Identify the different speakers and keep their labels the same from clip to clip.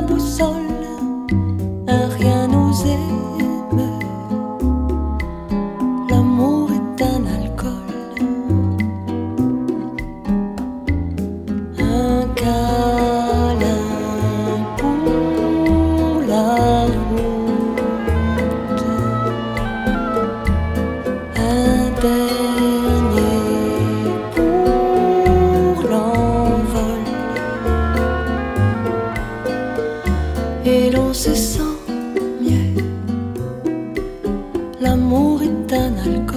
Speaker 1: boussole, un rien nous émeut. L'amour est un alcool, un câlin pour la route, un dernier pour l'envol. Et l'on se sent mieux. L'amour est un alcool.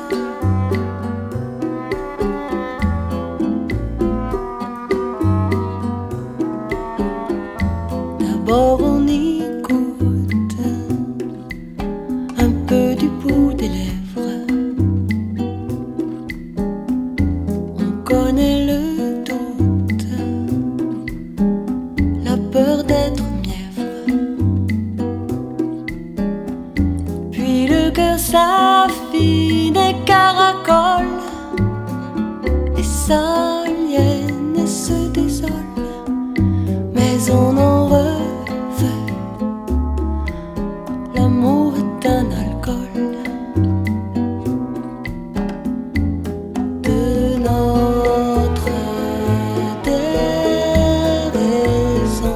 Speaker 1: D'abord on y goûte un peu du bout des lèvres. On connaît le doute, la peur d'être cœur s'affine et caracole, et s'aliène et se désole, mais on en reveut. L'amour est un alcool de notre déraison.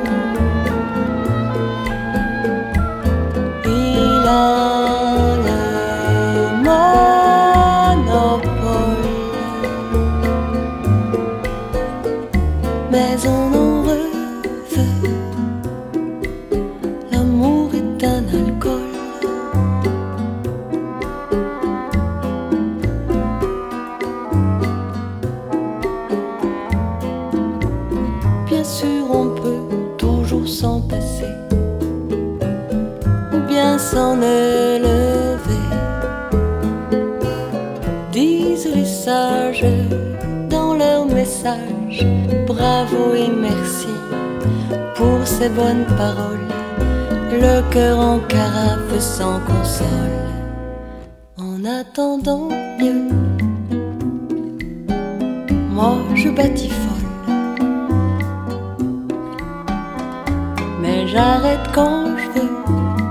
Speaker 1: Il a mais on en reveut. L'amour est un alcool. Bien sûr on peut toujours s'en passer, ou bien s'en élever, disent les sages dans leur message. Bravo et merci pour ces bonnes paroles. Le cœur en carafe s'en console. En attendant mieux, moi je batifole, mais j'arrête quand je veux.